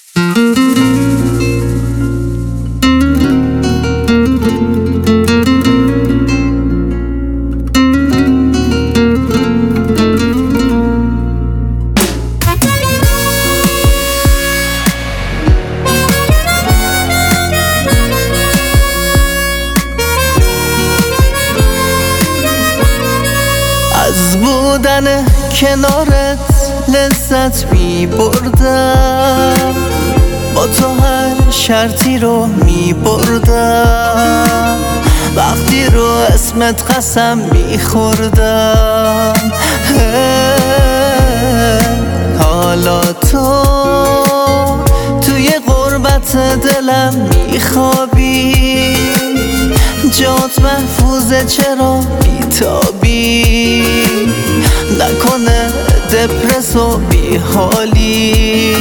از بودن کنارت لذت می بردم، با تو هر شرطی رو می بردم، وقتی رو اسمت قسم می خوردم. حالا تو توی غربت دلم می خوابی، جات محفوظه چرا بیتابی، نکنه دپرس و بیحالی.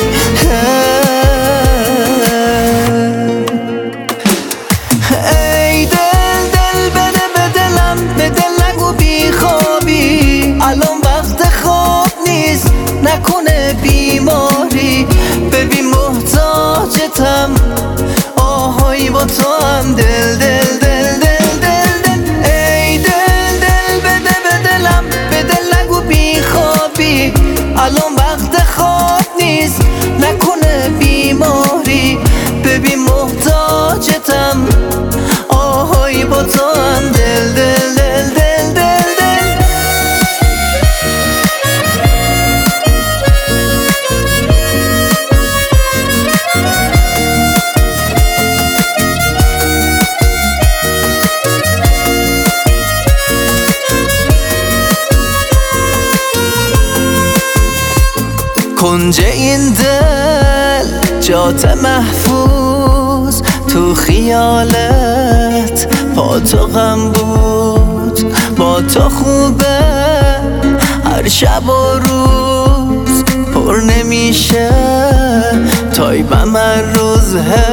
ای دل دل بده به دلم، به دل نگو بیخوابی، الان وقت خواب نیست نکنه بیماری، ببین محتاجتم آهای با تو هم دل دل دل دل دل دل. ای دل دل بده به دلم، به دل نگو بیخوابی، الان وقت خواب نیست نکنه بیماری، ببین محتاجتم آهای با تو هم دل دل دل دل دل دل. کنج این دل جات محفوظ، تو خیالت با تو غم بود، با تو خوبه هر شب و روز، پر نمیشه تایبم هر روز.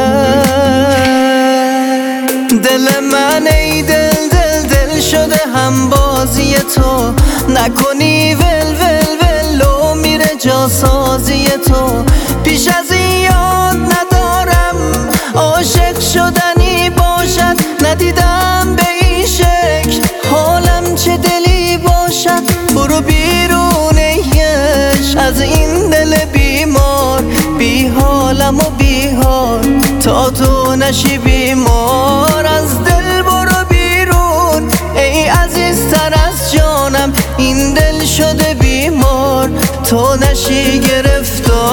دل من ای دل دل دل شده هم بازی تو، نکنی ول ول ولو میره جاسازی تو، پیش از این یاد ندارم عاشق شدنی باشد، ندیدم به این شکل حالم چه دلی باشد. برو بیرون ایش از این دل بیمار، بی حالم و بی حال تا تو نشی بیمار. از دل برو بیرون ای عزیزتر از جانم، این دل شده بیمار تو نشی گرفتار.